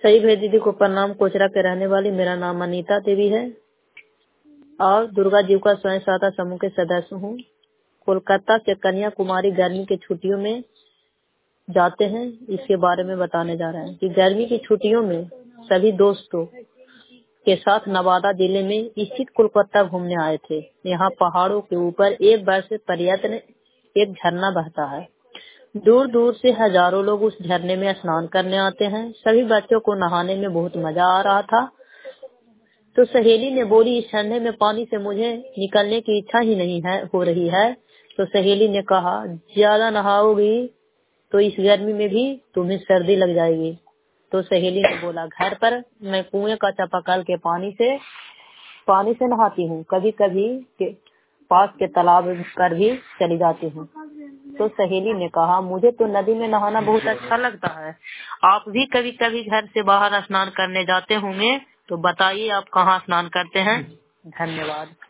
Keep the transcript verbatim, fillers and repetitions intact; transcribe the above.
सही भाई दीदी को प्रणाम। कोचरा के रहने वाली, मेरा नाम अनीता देवी है और दुर्गा जीविका स्वयं सहायता समूह के सदस्य हूँ। कोलकाता से कन्याकुमारी गर्मी की छुट्टियों में जाते हैं, इसके बारे में बताने जा रहे हैं कि गर्मी की छुट्टियों में सभी दोस्तों के साथ नवादा जिले में स्थित कोलकाता घूमने आए थे। यहाँ पहाड़ों के ऊपर एक बार से पर्यटन एक झरना बहता है। दूर दूर से हजारों लोग उस झरने में स्नान करने आते हैं। सभी बच्चों को नहाने में बहुत मजा आ रहा था। तो सहेली ने बोली, इस झरने में पानी से मुझे निकलने की इच्छा ही नहीं है हो रही है। तो सहेली ने कहा, ज्यादा नहाओगी तो इस गर्मी में भी तुम्हें सर्दी लग जाएगी। तो सहेली ने बोला, घर पर मैं कुएं का चापाकल के पानी से पानी से नहाती हूँ, कभी कभी के पास के तालाब पर भी चली जाती हूँ। तो सहेली ने कहा, मुझे तो नदी में नहाना बहुत अच्छा लगता है। आप भी कभी कभी घर से बाहर स्नान करने जाते होंगे, तो बताइए आप कहाँ स्नान करते हैं। धन्यवाद।